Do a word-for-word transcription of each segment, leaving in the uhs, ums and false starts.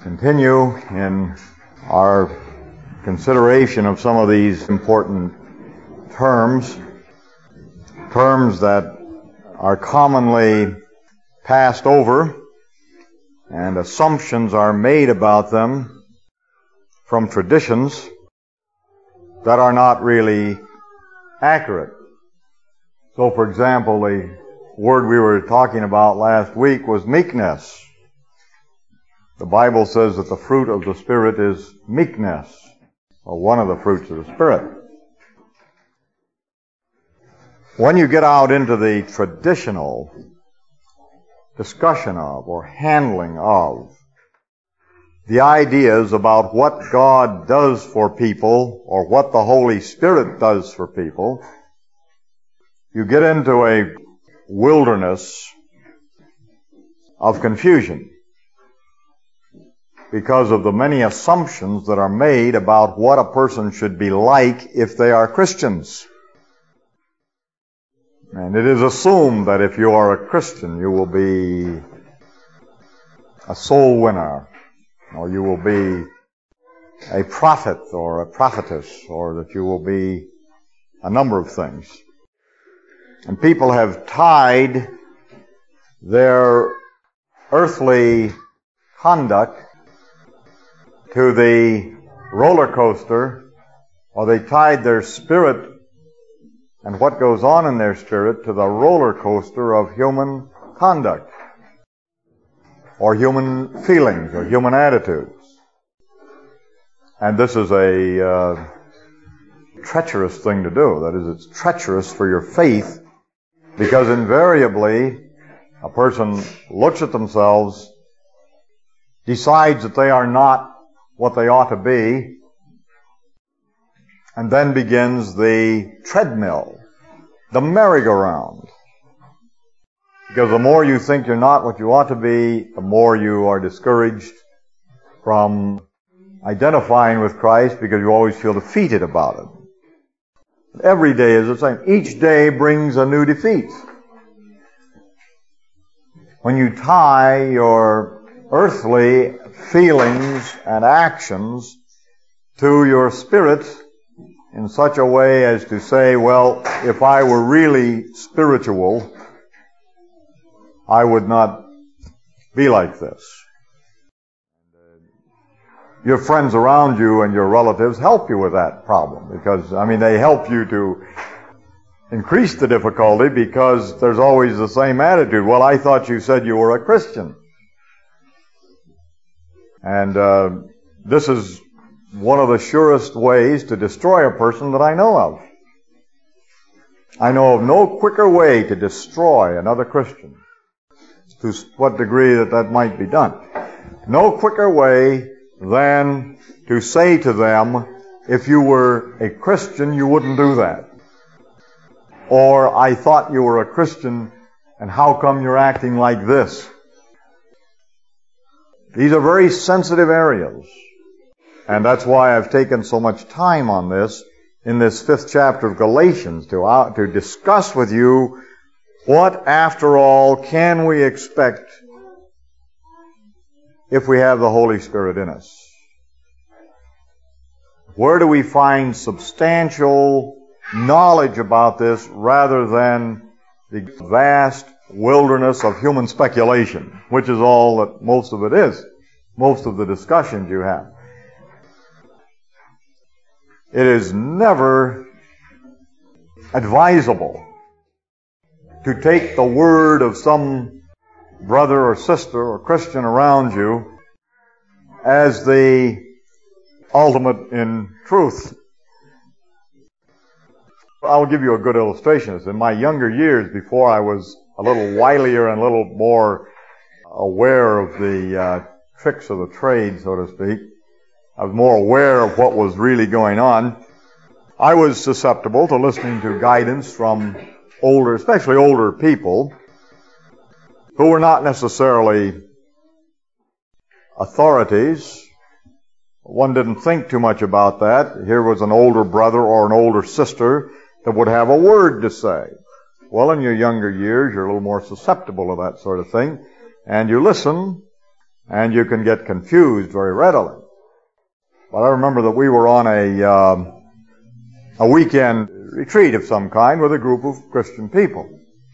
continue in our consideration of some of these important terms, terms that are commonly passed over, and assumptions are made about them from traditions that are not really accurate. So, for example, the word we were talking about last week was meekness. The Bible says that the fruit of the Spirit is meekness, or one of the fruits of the Spirit. When you get out into the traditional discussion of or handling of the ideas about what God does for people or what the Holy Spirit does for people, you get into a wilderness of confusion because of the many assumptions that are made about what a person should be like if they are Christians. And it is assumed that if you are a Christian, you will be a soul winner, or you will be a prophet or a prophetess, or that you will be a number of things. And people have tied their earthly conduct to the roller coaster, or they tied their spirit and what goes on in their spirit to the roller coaster of human conduct, or human feelings, or human attitudes. And this is a uh, treacherous thing to do. That is, it's treacherous for your faith, because invariably a person looks at themselves, decides that they are not what they ought to be, and then begins the treadmill, the merry-go-round. Because the more you think you're not what you ought to be, the more you are discouraged from identifying with Christ, because you always feel defeated about it. Every day is the same. Each day brings a new defeat. When you tie your earthly feelings and actions to your spirit in such a way as to say, well, if I were really spiritual, I would not be like this. Your friends around you and your relatives help you with that problem, because, I mean, they help you to increase the difficulty, because there's always the same attitude. Well, I thought you said you were a Christian. And uh, this is one of the surest ways to destroy a person that I know of. I know of no quicker way to destroy another Christian, to what degree that that might be done. No quicker way than to say to them, if you were a Christian, you wouldn't do that. Or, I thought you were a Christian, and how come you're acting like this? These are very sensitive areas. And that's why I've taken so much time on this in this fifth chapter of Galatians, to, uh, to discuss with you what, after all, can we expect if we have the Holy Spirit in us. Where do we find substantial knowledge about this rather than the vast wilderness of human speculation, which is all that most of it is, most of the discussions you have. It is never advisable to take the word of some brother or sister or Christian around you as the ultimate in truth. I'll give you a good illustration. In my younger years, before I was a little wilier and a little more aware of the uh, tricks of the trade, so to speak, I was more aware of what was really going on. I was susceptible to listening to guidance from older, especially older people, who were not necessarily authorities. One didn't think too much about that. Here was an older brother or an older sister that would have a word to say. Well, in your younger years, you're a little more susceptible to that sort of thing, and you listen, and you can get confused very readily. But I remember that we were on a um, a weekend retreat of some kind with a group of Christian people.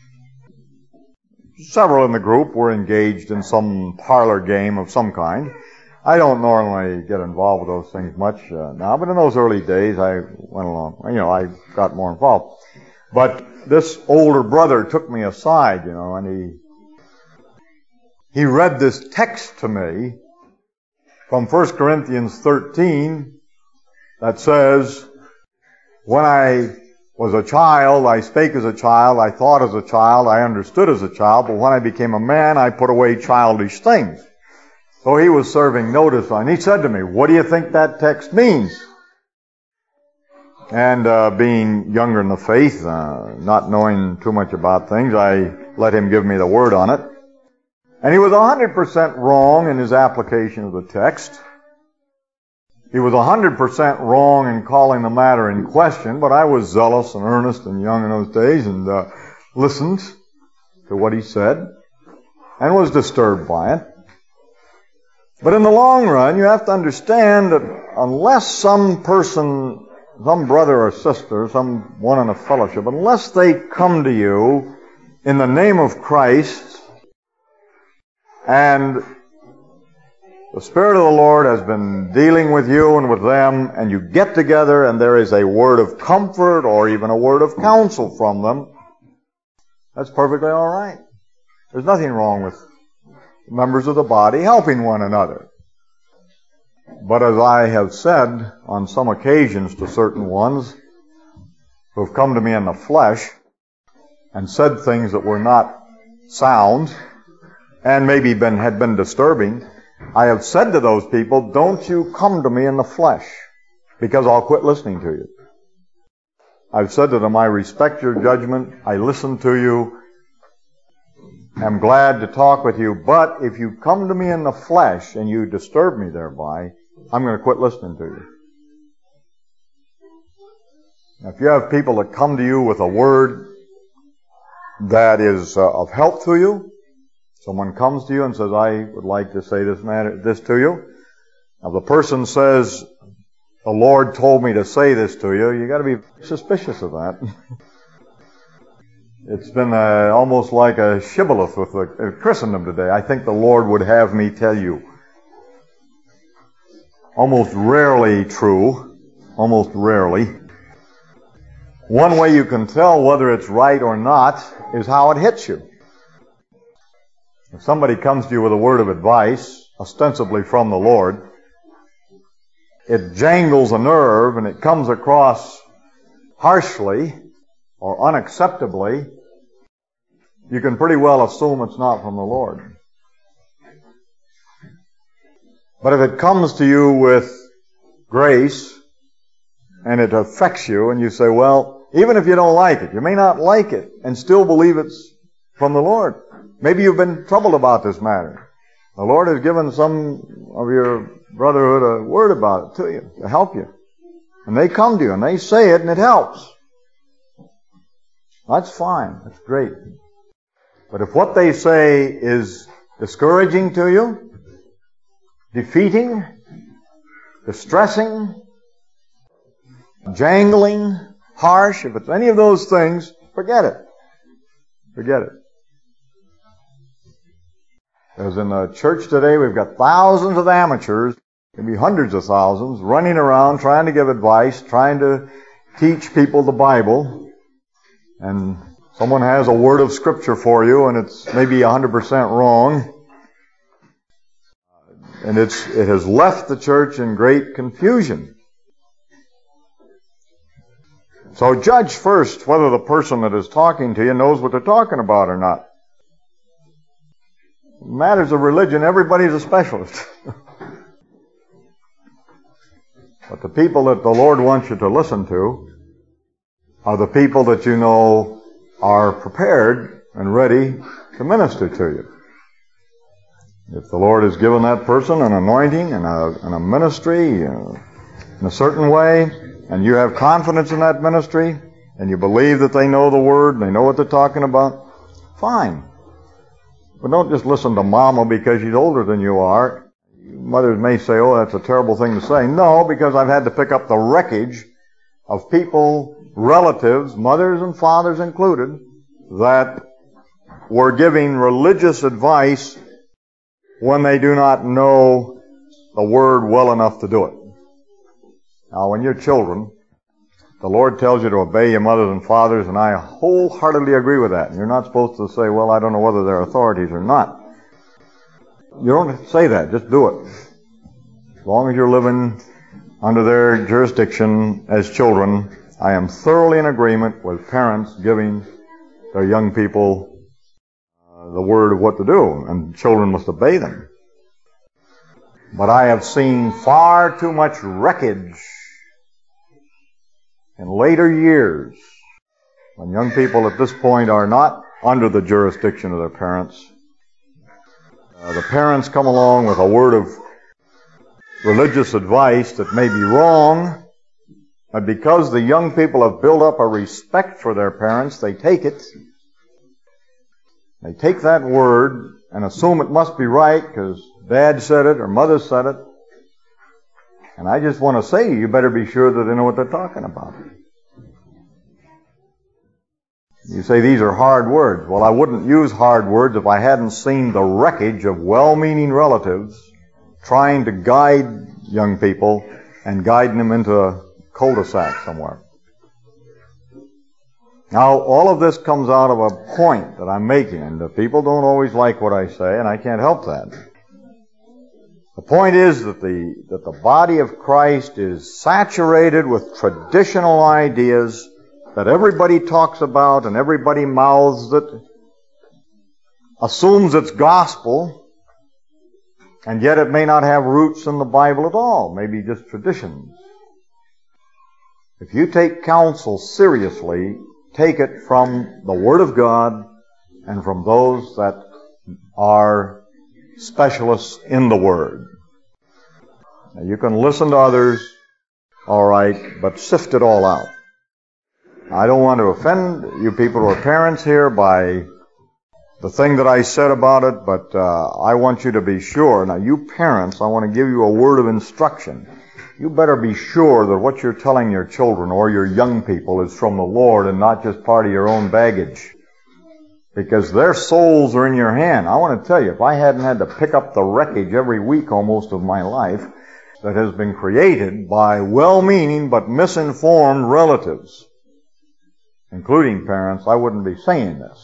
Several in the group were engaged in some parlor game of some kind. I don't normally get involved with those things much uh, now, but in those early days I went along, you know, I got more involved. But this older brother took me aside, you know, and he he read this text to me from First Corinthians thirteen that says, when I was a child, I spake as a child, I thought as a child, I understood as a child, but when I became a man, I put away childish things. So he was serving notice on. He said to me, what do you think that text means? And uh, being younger in the faith, uh, not knowing too much about things, I let him give me the word on it. And he was one hundred percent wrong in his application of the text. He was one hundred percent wrong in calling the matter in question, but I was zealous and earnest and young in those days and uh, listened to what he said and was disturbed by it. But in the long run, you have to understand that unless some person, some brother or sister, someone in a fellowship, unless they come to you in the name of Christ and the Spirit of the Lord has been dealing with you and with them, and you get together and there is a word of comfort or even a word of counsel from them, that's perfectly all right. There's nothing wrong with members of the body helping one another. But as I have said on some occasions to certain ones who have come to me in the flesh and said things that were not sound and maybe been, had been disturbing, I have said to those people, don't you come to me in the flesh, because I'll quit listening to you. I've said to them, I respect your judgment, I listen to you, I'm glad to talk with you, but if you come to me in the flesh and you disturb me thereby, I'm going to quit listening to you. Now, if you have people that come to you with a word that is uh, of help to you, someone comes to you and says, I would like to say this matter, this to you. Now, the person says, the Lord told me to say this to you, you got to be suspicious of that. It's been uh, almost like a shibboleth with the, uh, Christendom today. I think the Lord would have me tell you. Almost rarely true. Almost rarely. One way you can tell whether it's right or not is how it hits you. If somebody comes to you with a word of advice, ostensibly from the Lord, it jangles a nerve and it comes across harshly or unacceptably, you can pretty well assume it's not from the Lord. But if it comes to you with grace and it affects you and you say, well, even if you don't like it, you may not like it and still believe it's from the Lord. Maybe you've been troubled about this matter. The Lord has given some of your brotherhood a word about it to you, to help you. And they come to you and they say it and it helps. That's fine. That's great. But if what they say is discouraging to you, defeating, distressing, jangling, harsh, if it's any of those things, forget it. Forget it. As in the church today, we've got thousands of amateurs, maybe hundreds of thousands, running around trying to give advice, trying to teach people the Bible. And someone has a word of Scripture for you, and it's maybe one hundred percent wrong. And it's it has left the church in great confusion. So judge first whether the person that is talking to you knows what they're talking about or not. In matters of religion, everybody's a specialist. But the people that the Lord wants you to listen to are the people that you know are prepared and ready to minister to you. If the Lord has given that person an anointing and a, and a ministry uh, in a certain way, and you have confidence in that ministry, and you believe that they know the Word, and they know what they're talking about, fine. But don't just listen to Mama because she's older than you are. Mothers may say, oh, that's a terrible thing to say. No, because I've had to pick up the wreckage of people, relatives, mothers and fathers included, that were giving religious advice when they do not know the Word well enough to do it. Now, when you're children, the Lord tells you to obey your mothers and fathers, and I wholeheartedly agree with that. And you're not supposed to say, well, I don't know whether they're authorities or not. You don't say that. Just do it. As long as you're living under their jurisdiction as children, I am thoroughly in agreement with parents giving their young people uh, the word of what to do, and children must obey them. But I have seen far too much wreckage in later years when young people at this point are not under the jurisdiction of their parents. Uh, the parents come along with a word of religious advice that may be wrong, but because the young people have built up a respect for their parents, they take it. They take that word and assume it must be right because Dad said it or Mother said it. And I just want to say, you better be sure that they know what they're talking about. You say these are hard words. Well, I wouldn't use hard words if I hadn't seen the wreckage of well-meaning relatives trying to guide young people and guiding them into a cul-de-sac somewhere. Now, all of this comes out of a point that I'm making, and the people don't always like what I say, and I can't help that. The point is that the, that the body of Christ is saturated with traditional ideas that everybody talks about and everybody mouths it, assumes it's gospel, and yet it may not have roots in the Bible at all, maybe just traditions. If you take counsel seriously, take it from the Word of God and from those that are specialists in the Word. Now, you can listen to others, all right, but sift it all out. I don't want to offend you people who are parents here by the thing that I said about it, but uh, I want you to be sure. Now, you parents, I want to give you a word of instruction. You better be sure that what you're telling your children or your young people is from the Lord and not just part of your own baggage. Because their souls are in your hand. I want to tell you, if I hadn't had to pick up the wreckage every week almost of my life that has been created by well-meaning but misinformed relatives, including parents, I wouldn't be saying this.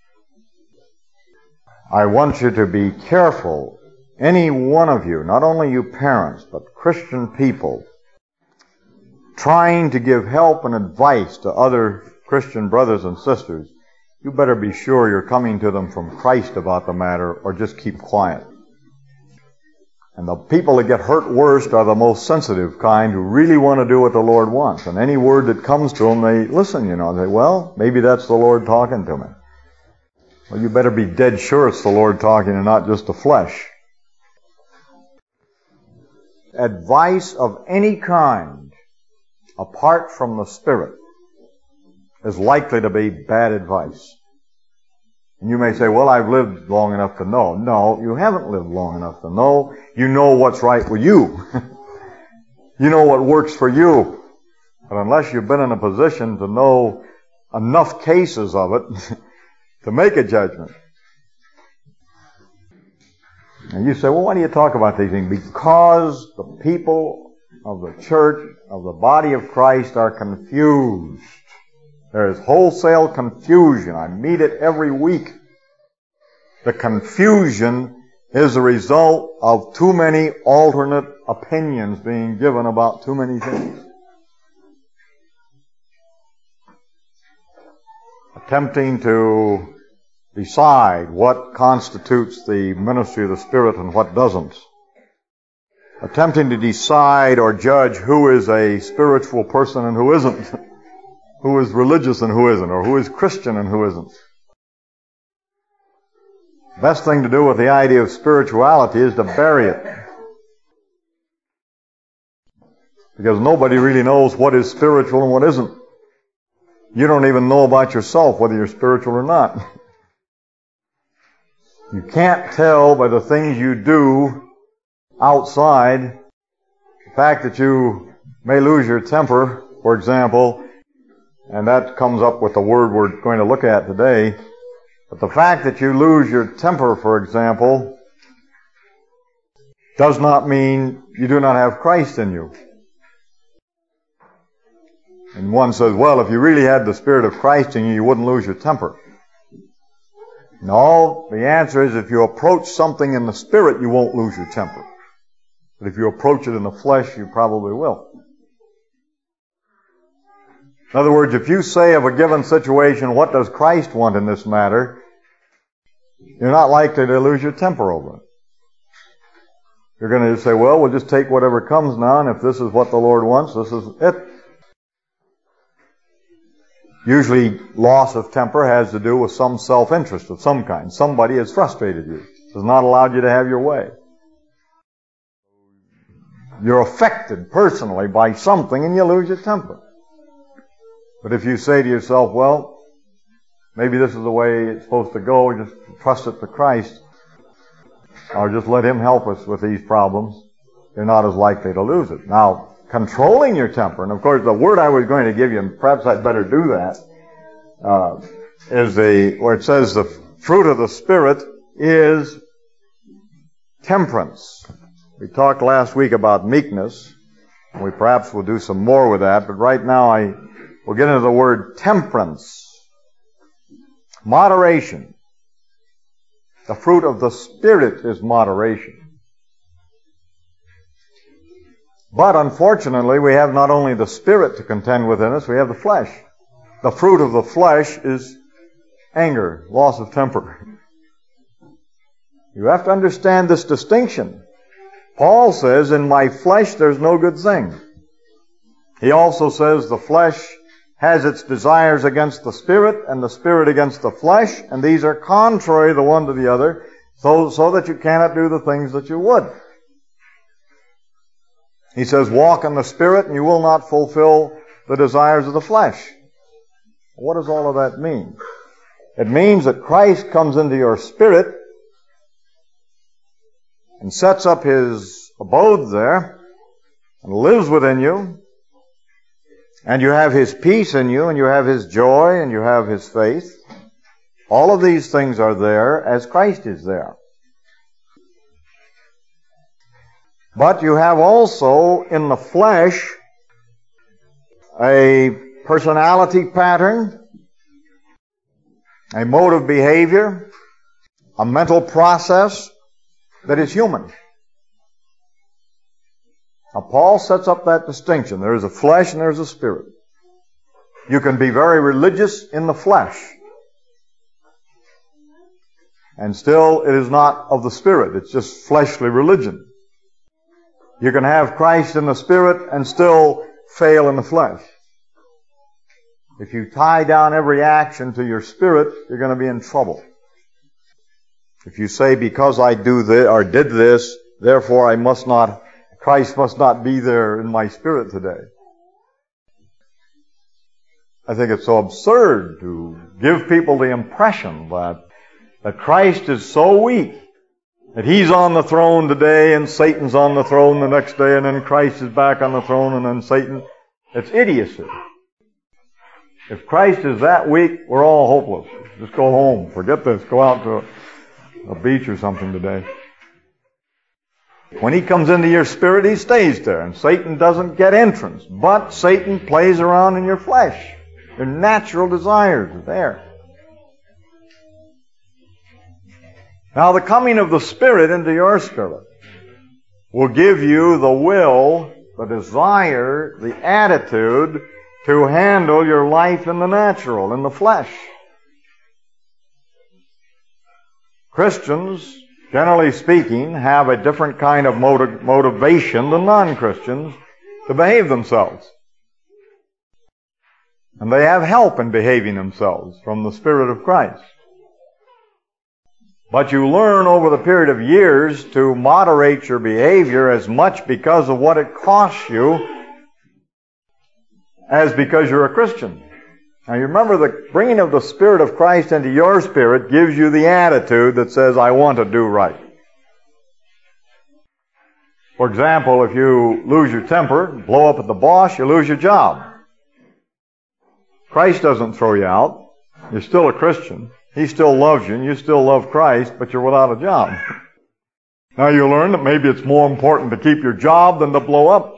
I want you to be careful, any one of you, not only you parents, but Christian people, trying to give help and advice to other Christian brothers and sisters. You better be sure you're coming to them from Christ about the matter, or just keep quiet. And the people that get hurt worst are the most sensitive kind who really want to do what the Lord wants. And any word that comes to them, they listen, you know, and say, well, maybe that's the Lord talking to me. Well, you better be dead sure it's the Lord talking and not just the flesh. Advice of any kind, apart from the Spirit, is likely to be bad advice. And you may say, well, I've lived long enough to know. No, you haven't lived long enough to know. You know what's right with you. You know what works for you. But unless you've been in a position to know enough cases of it to make a judgment. And you say, well, why do you talk about these things? Because the people of the church, of the body of Christ, are confused. There is wholesale confusion. I meet it every week. The confusion is a result of too many alternate opinions being given about too many things. Attempting to decide what constitutes the ministry of the Spirit and what doesn't. Attempting to decide or judge who is a spiritual person and who isn't. Who is religious and who isn't, or who is Christian and who isn't. Best thing to do with the idea of spirituality is to bury it. Because nobody really knows what is spiritual and what isn't. You don't even know about yourself whether you're spiritual or not. You can't tell by the things you do outside. The fact that you may lose your temper, for example, and that comes up with the word we're going to look at today. But the fact that you lose your temper, for example, does not mean you do not have Christ in you. And one says, well, if you really had the Spirit of Christ in you, you wouldn't lose your temper. No, the answer is if you approach something in the Spirit, you won't lose your temper. But if you approach it in the flesh, you probably will. In other words, if you say of a given situation, what does Christ want in this matter, you're not likely to lose your temper over it. You're going to just say, well, we'll just take whatever comes now, and if this is what the Lord wants, this is it. Usually, loss of temper has to do with some self-interest of some kind. Somebody has frustrated you, has not allowed you to have your way. You're affected personally by something and you lose your temper. But if you say to yourself, well, maybe this is the way it's supposed to go, just trust it to Christ, or just let Him help us with these problems, you're not as likely to lose it. Now, controlling your temper, and of course the word I was going to give you, and perhaps I'd better do that, uh, is the, where it says the fruit of the Spirit is temperance. We talked last week about meekness, and we perhaps will do some more with that, but right now I will get into the word temperance. Moderation. The fruit of the Spirit is moderation. But unfortunately, we have not only the Spirit to contend within us, we have the flesh. The fruit of the flesh is anger, loss of temper. You have to understand this distinction. Paul says, in my flesh there's no good thing. He also says the flesh has its desires against the Spirit, and the Spirit against the flesh, and these are contrary the one to the other, so, so that you cannot do the things that you would. He says, walk in the Spirit, and you will not fulfill the desires of the flesh. What does all of that mean? It means that Christ comes into your spirit and sets up His abode there and lives within you, and you have His peace in you, and you have His joy, and you have His faith. All of these things are there as Christ is there. But you have also in the flesh a personality pattern, a mode of behavior, a mental process that is human. Now, Paul sets up that distinction. There is a flesh and there is a spirit. You can be very religious in the flesh, and still it is not of the Spirit. It's just fleshly religion. You can have Christ in the Spirit and still fail in the flesh. If you tie down every action to your spirit, you're going to be in trouble. If you say, because I do this or did this, therefore I must not, Christ must not be there in my spirit today. I think it's so absurd to give people the impression that, that Christ is so weak that He's on the throne today and Satan's on the throne the next day, and then Christ is back on the throne and then Satan. It's idiocy. If Christ is that weak, we're all hopeless. Just go home. Forget this. Go out to a, a beach or something today. When He comes into your spirit, He stays there, and Satan doesn't get entrance. But Satan plays around in your flesh. Your natural desires are there. Now, the coming of the Spirit into your spirit will give you the will, the desire, the attitude to handle your life in the natural, in the flesh. Christians, generally speaking, have a different kind of motiv- motivation than non-Christians to behave themselves. And they have help in behaving themselves from the Spirit of Christ. But you learn over the period of years to moderate your behavior as much because of what it costs you as because you're a Christian. Now you remember the bringing of the Spirit of Christ into your spirit gives you the attitude that says, I want to do right. For example, if you lose your temper, blow up at the boss, you lose your job. Christ doesn't throw you out. You're still a Christian. He still loves you, and you still love Christ, but you're without a job. Now you learn that maybe it's more important to keep your job than to blow up.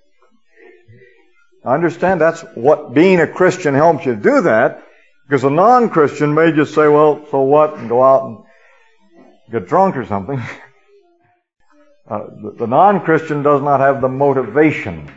I understand that's what being a Christian helps you do that, because a non-Christian may just say, well, so what, and go out and get drunk or something. Uh, the, the non-Christian does not have the motivation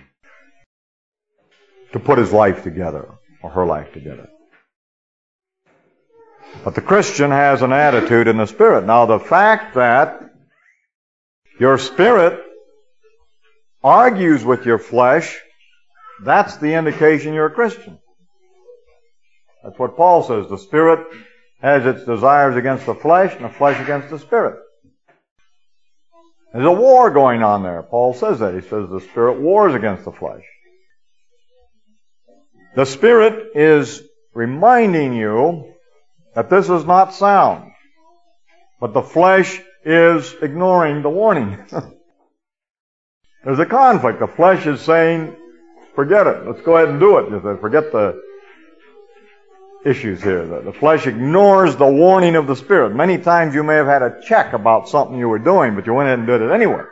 to put his life together or her life together. But the Christian has an attitude in the Spirit. Now, the fact that your spirit argues with your flesh, that's the indication you're a Christian. That's what Paul says. The Spirit has its desires against the flesh, and the flesh against the Spirit. There's a war going on there. Paul says that. He says the Spirit wars against the flesh. The Spirit is reminding you that this is not sound, but the flesh is ignoring the warning. There's a conflict. The flesh is saying, forget it. Let's go ahead and do it. Forget the issues here. The flesh ignores the warning of the Spirit. Many times you may have had a check about something you were doing, but you went ahead and did it anyway.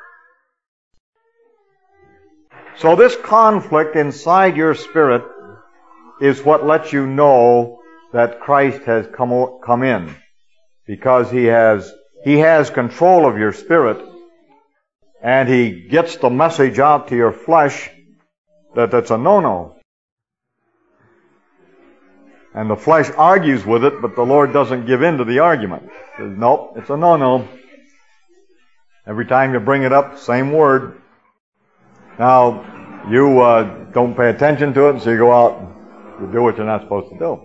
So this conflict inside your spirit is what lets you know that Christ has come, come in, because He has, He has control of your spirit, and He gets the message out to your flesh that that's a no-no. And the flesh argues with it, but the Lord doesn't give in to the argument. He says, nope, it's a no-no. Every time you bring it up, same word. Now, you uh, don't pay attention to it, and so you go out and you do what you're not supposed to do.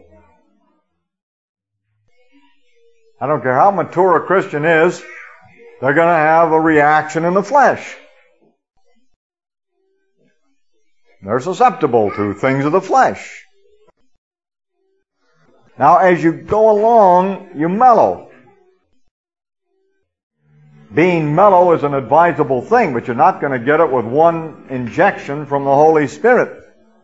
I don't care how mature a Christian is, they're going to have a reaction in the flesh. They're susceptible to things of the flesh. Now, as you go along, you mellow. Being mellow is an advisable thing, but you're not going to get it with one injection from the Holy Spirit.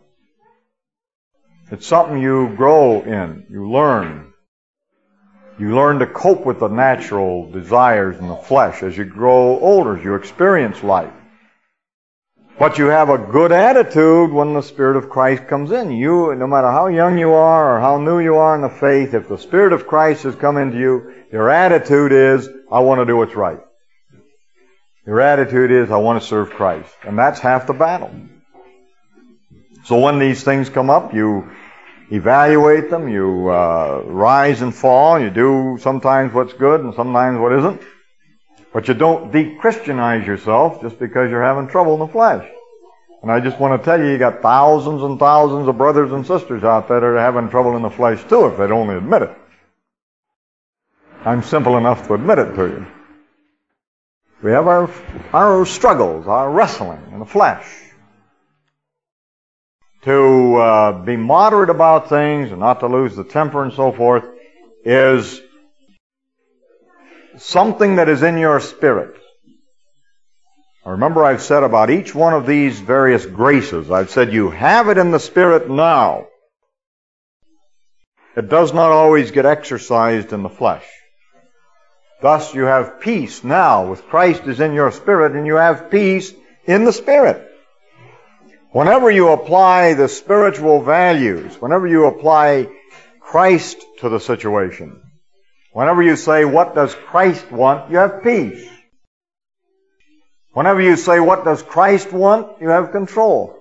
It's something you grow in, you learn. You learn to cope with the natural desires in the flesh as you grow older, as you experience life. But you have a good attitude when the Spirit of Christ comes in. You, no matter how young you are or how new you are in the faith, if the Spirit of Christ has come into you, your attitude is, I want to do what's right. Your attitude is, I want to serve Christ. And that's half the battle. So when these things come up, you evaluate them, you uh, rise and fall, you do sometimes what's good and sometimes what isn't. But you don't de-Christianize yourself just because you're having trouble in the flesh. And I just want to tell you, you got thousands and thousands of brothers and sisters out there that are having trouble in the flesh too, if they'd only admit it. I'm simple enough to admit it to you. We have our, our struggles, our wrestling in the flesh. To uh, be moderate about things and not to lose the temper and so forth is something that is in your spirit. Remember, I've said about each one of these various graces, I've said you have it in the Spirit now. It does not always get exercised in the flesh. Thus, you have peace now with Christ is in your spirit, and you have peace in the Spirit. Whenever you apply the spiritual values, whenever you apply Christ to the situation, whenever you say, what does Christ want, you have peace. Whenever you say, what does Christ want, you have control.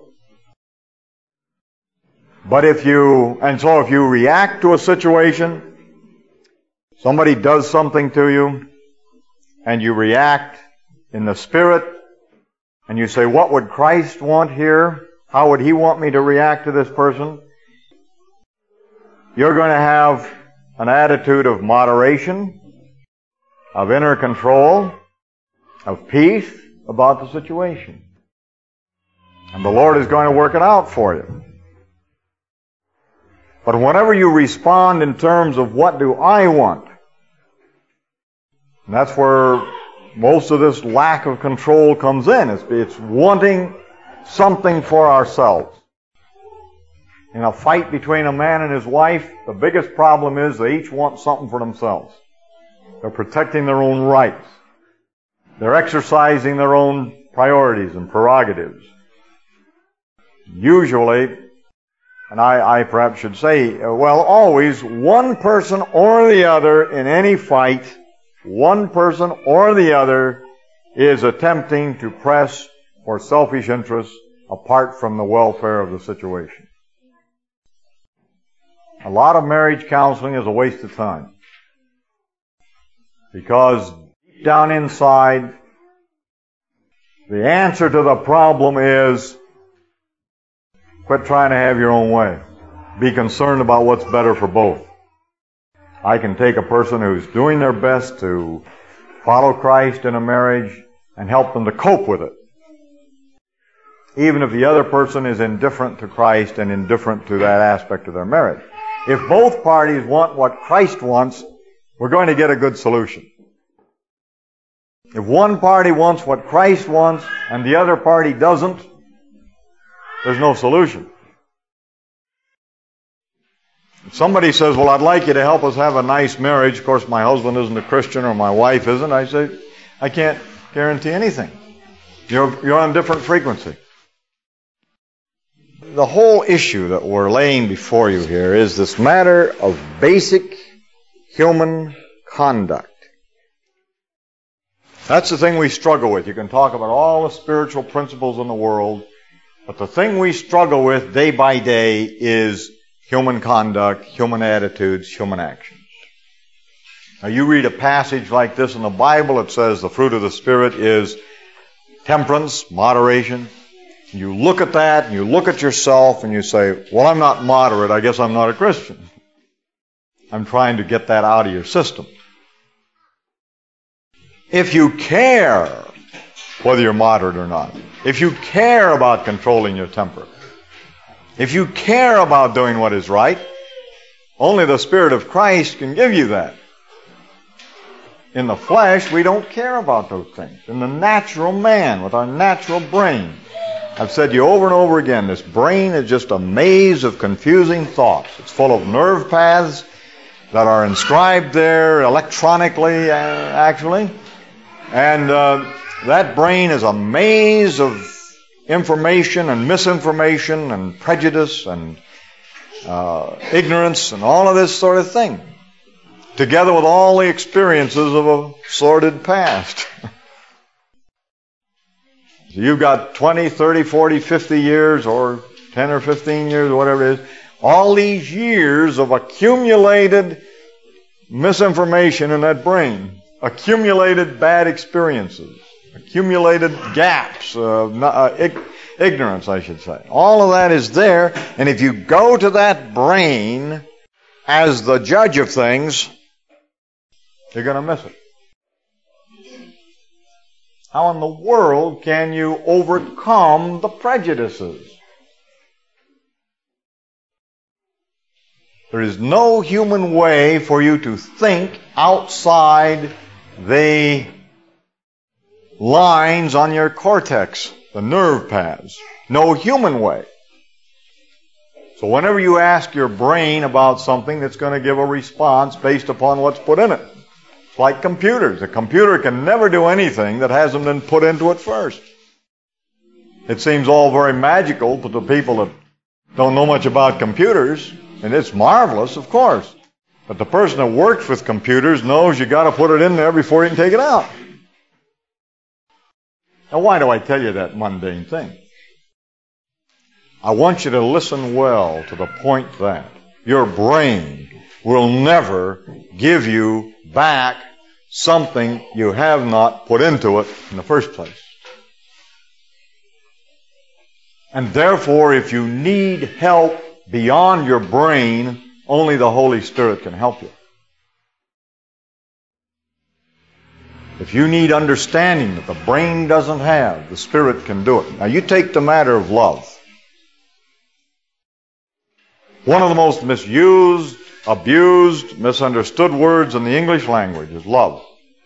But if you, and so if you react to a situation, somebody does something to you, and you react in the Spirit, and you say, what would Christ want here? How would He want me to react to this person? You're going to have an attitude of moderation, of inner control, of peace about the situation. And the Lord is going to work it out for you. But whenever you respond in terms of what do I want, and that's where most of this lack of control comes in. It's, it's wanting something for ourselves. In a fight between a man and his wife, the biggest problem is they each want something for themselves. They're protecting their own rights. They're exercising their own priorities and prerogatives. Usually, and I, I perhaps should say, well, always, one person or the other in any fight, one person or the other is attempting to press for selfish interests apart from the welfare of the situation. A lot of marriage counseling is a waste of time. Because deep down inside, the answer to the problem is quit trying to have your own way. Be concerned about what's better for both. I can take a person who's doing their best to follow Christ in a marriage and help them to cope with it, even if the other person is indifferent to Christ and indifferent to that aspect of their marriage. If both parties want what Christ wants, we're going to get a good solution. If one party wants what Christ wants and the other party doesn't, there's no solution. If somebody says, well, I'd like you to help us have a nice marriage. Of course, my husband isn't a Christian or my wife isn't. I say, I can't guarantee anything. You're, you're on a different frequency. The whole issue that we're laying before you here is this matter of basic human conduct. That's the thing we struggle with. You can talk about all the spiritual principles in the world, but the thing we struggle with day by day is human conduct, human attitudes, human actions. Now you read a passage like this in the Bible, it says the fruit of the Spirit is temperance, moderation. You look at that, and you look at yourself, and you say, well, I'm not moderate, I guess I'm not a Christian. I'm trying to get that out of your system. If you care whether you're moderate or not, if you care about controlling your temper, if you care about doing what is right, only the Spirit of Christ can give you that. In the flesh, we don't care about those things. In the natural man, with our natural brain, I've said to you over and over again, this brain is just a maze of confusing thoughts. It's full of nerve paths that are inscribed there electronically, uh, actually. And uh, that brain is a maze of information and misinformation and prejudice and uh, ignorance and all of this sort of thing, together with all the experiences of a sordid past. So you've got twenty, thirty, forty, fifty years or ten or fifteen years or whatever it is, all these years of accumulated misinformation in that brain, accumulated bad experiences, accumulated gaps, uh, uh, ig- ignorance, I should say. All of that is there, and if you go to that brain as the judge of things, you're going to miss it. How in the world can you overcome the prejudices? There is no human way for you to think outside the lines on your cortex, the nerve paths. No human way. So whenever you ask your brain about something, it's going to give a response based upon what's put in it. It's like computers. A computer can never do anything that hasn't been put into it first. It seems all very magical to the people that don't know much about computers, and it's marvelous, of course. But the person that works with computers knows you got to put it in there before you can take it out. Now, why do I tell you that mundane thing? I want you to listen well to the point that your brain will never give you back something you have not put into it in the first place. And therefore, if you need help beyond your brain, only the Holy Spirit can help you. If you need understanding that the brain doesn't have, the Spirit can do it. Now, you take the matter of love. One of the most misused, abused, misunderstood words in the English language is love.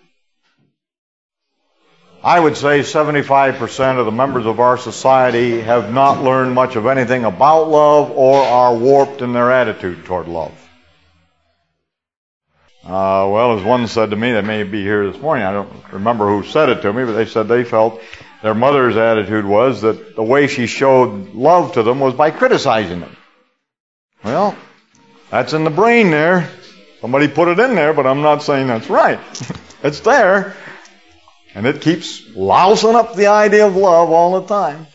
I would say seventy-five percent of the members of our society have not learned much of anything about love or are warped in their attitude toward love. Uh, well, as one said to me, they may be here this morning, I don't remember who said it to me, but they said they felt their mother's attitude was that the way she showed love to them was by criticizing them. Well, that's in the brain there. Somebody put it in there, but I'm not saying that's right. It's there. And it keeps lousing up the idea of love all the time.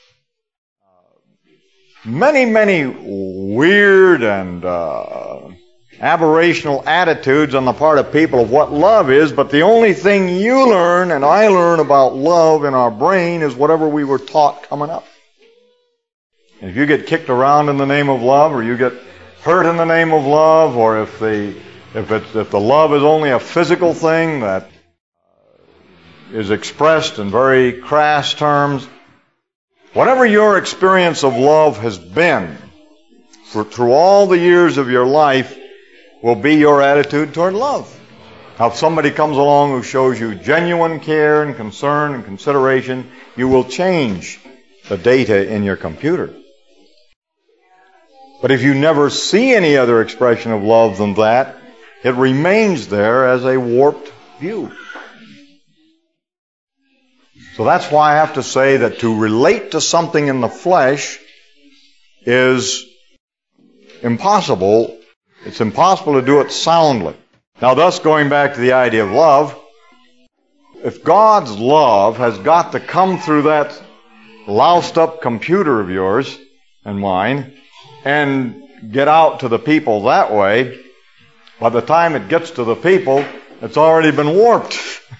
Many, many weird and uh, aberrational attitudes on the part of people of what love is, but the only thing you learn and I learn about love in our brain is whatever we were taught coming up. And if you get kicked around in the name of love, or you get hurt in the name of love, or if the if it's if the love is only a physical thing that is expressed in very crass terms, whatever your experience of love has been for, through all the years of your life will be your attitude toward love. Now, if somebody comes along who shows you genuine care and concern and consideration, you will change the data in your computer. But if you never see any other expression of love than that, it remains there as a warped view. So that's why I have to say that to relate to something in the flesh is impossible. It's impossible to do it soundly. Now, thus going back to the idea of love, if God's love has got to come through that loused up computer of yours and mine and get out to the people that way, by the time it gets to the people, it's already been warped.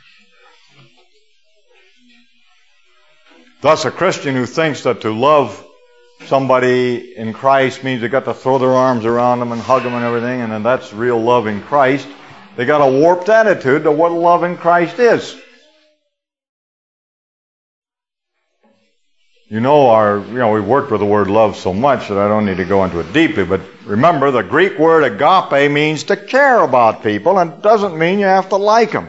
Thus, a Christian who thinks that to love somebody in Christ means they got to throw their arms around them and hug them and everything, and then that's real love in Christ, they got a warped attitude to what love in Christ is. You know, our, you know, we've worked with the word love so much that I don't need to go into it deeply, but remember, the Greek word agape means to care about people, and it doesn't mean you have to like them.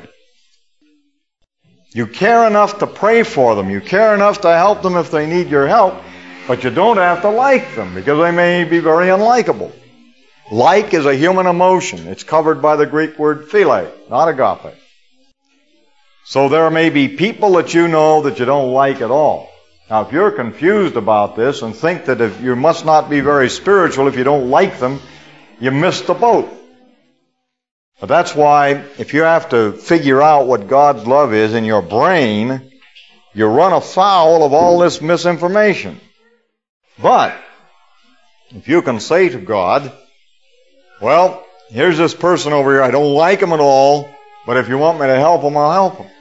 You care enough to pray for them. You care enough to help them if they need your help, but you don't have to like them because they may be very unlikable. Like is a human emotion. It's covered by the Greek word phile, not agape. So there may be people that you know that you don't like at all. Now, if you're confused about this and think that if you must not be very spiritual if you don't like them, you missed the boat. But that's why if you have to figure out what God's love is in your brain, you run afoul of all this misinformation. But if you can say to God, well, here's this person over here, I don't like him at all, but if you want me to help him, I'll help him.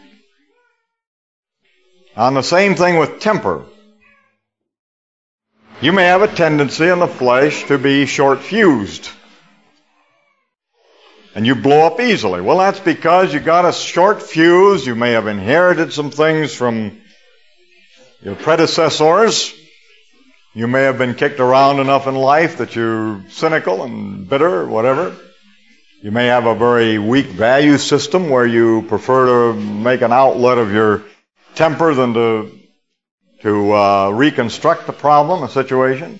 And the same thing with temper. You may have a tendency in the flesh to be short-fused. And you blow up easily. Well, that's because you got a short fuse. You may have inherited some things from your predecessors. You may have been kicked around enough in life that you're cynical and bitter or whatever. You may have a very weak value system where you prefer to make an outlet of your temper than to, to uh, reconstruct the problem, a situation.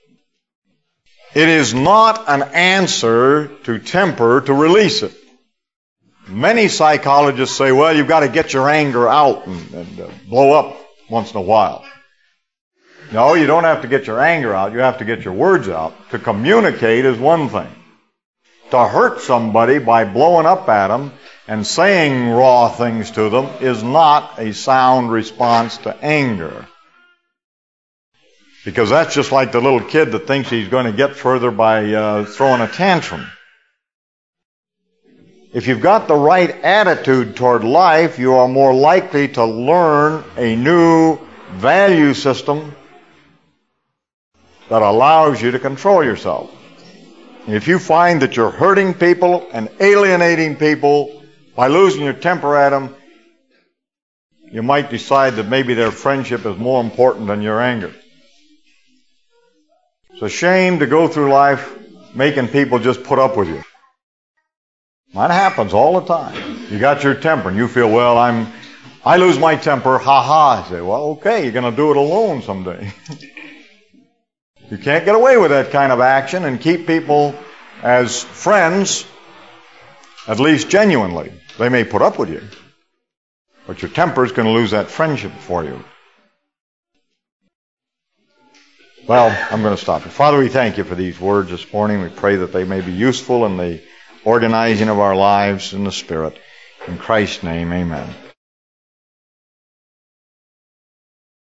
It is not an answer to temper to release it. Many psychologists say, well, you've got to get your anger out and, and uh, blow up once in a while. No, you don't have to get your anger out. You have to get your words out. To communicate is one thing. To hurt somebody by blowing up at them and saying raw things to them is not a sound response to anger. Because that's just like the little kid that thinks he's going to get further by uh, throwing a tantrum. If you've got the right attitude toward life, you are more likely to learn a new value system that allows you to control yourself. If you find that you're hurting people and alienating people by losing your temper at them, you might decide that maybe their friendship is more important than your anger. It's a shame to go through life making people just put up with you. That happens all the time. You got your temper and you feel, well, I'm, I lose my temper, ha ha. I say, well, okay, you're going to do it alone someday. You can't get away with that kind of action and keep people as friends, at least genuinely. They may put up with you, but your temper is going to lose that friendship for you. Well, I'm going to stop it. Father, we thank you for these words this morning. We pray that they may be useful in the organizing of our lives in the Spirit. In Christ's name, amen.